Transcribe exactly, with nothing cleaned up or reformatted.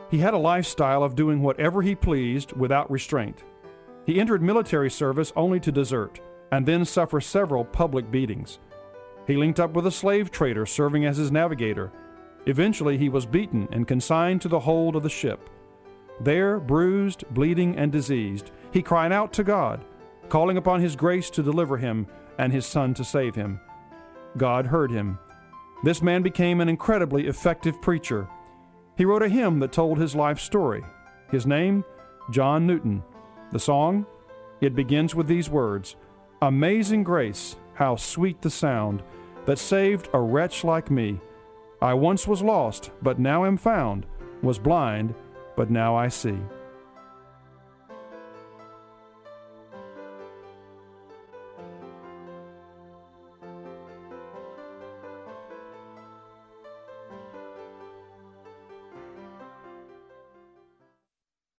He had a lifestyle of doing whatever he pleased without restraint. He entered military service only to desert, and then suffer several public beatings. He linked up with a slave trader serving as his navigator. Eventually he was beaten and consigned to the hold of the ship. There, bruised, bleeding, and diseased, he cried out to God, calling upon his grace to deliver him and his son to save him. God heard him. This man became an incredibly effective preacher. He wrote a hymn that told his life story. His name, John Newton. The song, it begins with these words, "Amazing grace, how sweet the sound, that saved a wretch like me. I once was lost, but now am found, was blind, but now I see."